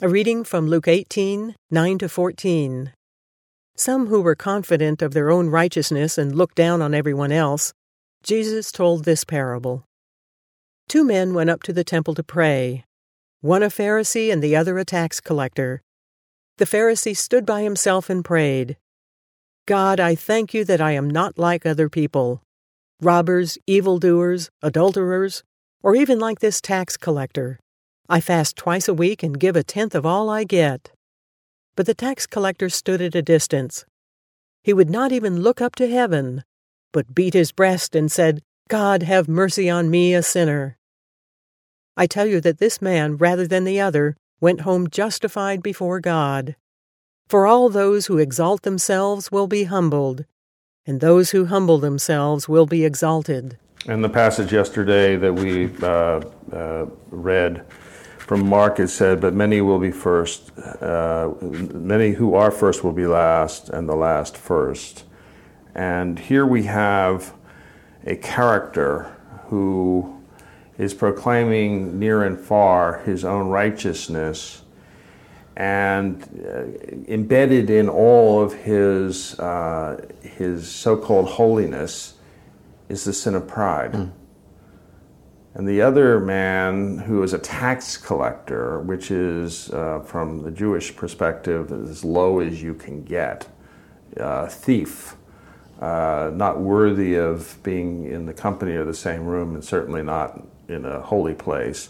A reading from Luke 18, 9-14. Some who were confident of their own righteousness and looked down on everyone else, Jesus told this parable. 2 men went up to the temple to pray, one a Pharisee and the other a tax collector. The Pharisee stood by himself and prayed, "God, I thank you that I am not like other people, robbers, evildoers, adulterers, or even like this tax collector. I fast twice a week and give 1/10 of all I get." But the tax collector stood at a distance. He would not even look up to heaven, but beat his breast and said, "God, have mercy on me, a sinner." I tell you that this man, rather than the other, went home justified before God. For all those who exalt themselves will be humbled, and those who humble themselves will be exalted. In the passage yesterday that we read from Mark, it said, "But many will be first. Many who are first will be last, and the last first." And here we have a character who is proclaiming near and far his own righteousness, and embedded in all of his so-called holiness is the sin of pride. And the other man, who is a tax collector, which is, from the Jewish perspective, as low as you can get, thief, not worthy of being in the company of the same room, and certainly not in a holy place.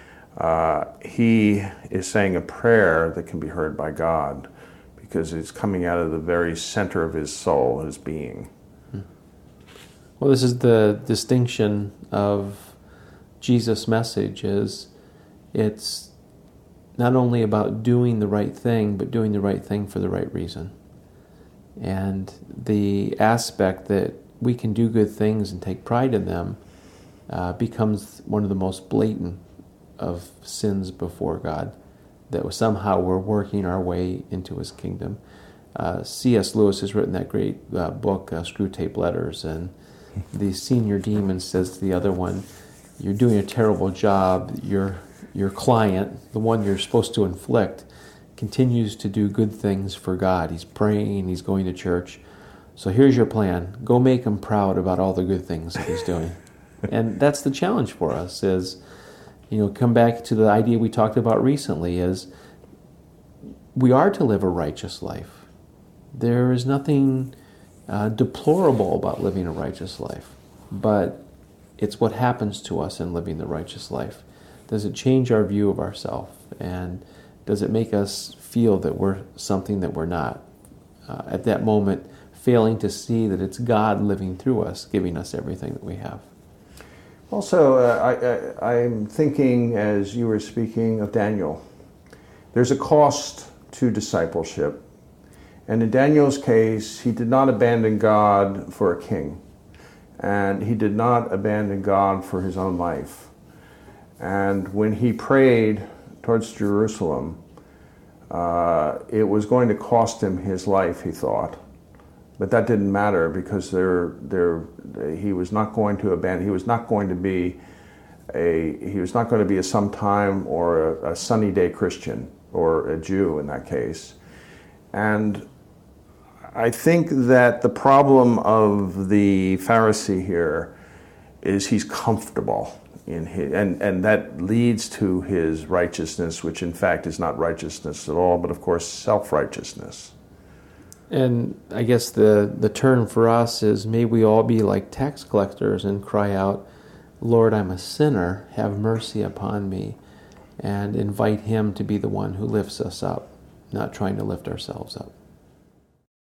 He is saying a prayer that can be heard by God, because it's coming out of the very center of his soul, his being. Well, this is the distinction of Jesus' message, is it's not only about doing the right thing, but doing the right thing for the right reason. And the aspect that we can do good things and take pride in them becomes one of the most blatant of sins before God, that somehow we're working our way into his kingdom. C.S. Lewis has written that great book, Screwtape Letters, and the senior demon says to the other one, "You're doing a terrible job. Your client, the one you're supposed to inflict, continues to do good things for God. He's praying, he's going to church. So here's your plan. Go make him proud about all the good things that he's doing." And that's the challenge for us, is, come back to the idea we talked about recently, is we are to live a righteous life. There is nothing deplorable about living a righteous life, but it's what happens to us in living the righteous life. Does it change our view of ourselves? And does it make us feel that we're something that we're not? At that moment, failing to see that it's God living through us, giving us everything that we have. Also, I'm thinking, as you were speaking, of Daniel. There's a cost to discipleship. And in Daniel's case, he did not abandon God for a king. And he did not abandon God for his own life. And when he prayed towards Jerusalem, it was going to cost him his life, he thought. But that didn't matter, because he was not going to abandon. He was not going to be a sometime or a sunny day Christian, or a Jew in that case. And I think that the problem of the Pharisee here is he's comfortable in his, and that leads to his righteousness, which in fact is not righteousness at all, but of course self-righteousness. And I guess the turn for us is, may we all be like tax collectors and cry out, "Lord, I'm a sinner, have mercy upon me," and invite him to be the one who lifts us up, not trying to lift ourselves up.